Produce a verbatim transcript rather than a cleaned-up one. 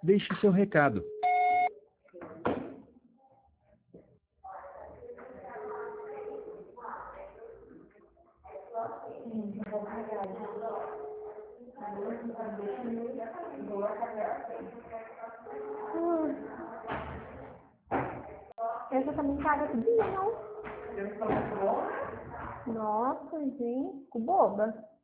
Deixe seu recado. Hum. Essa também paga tudo, não? Nossa, gente, ficou boba.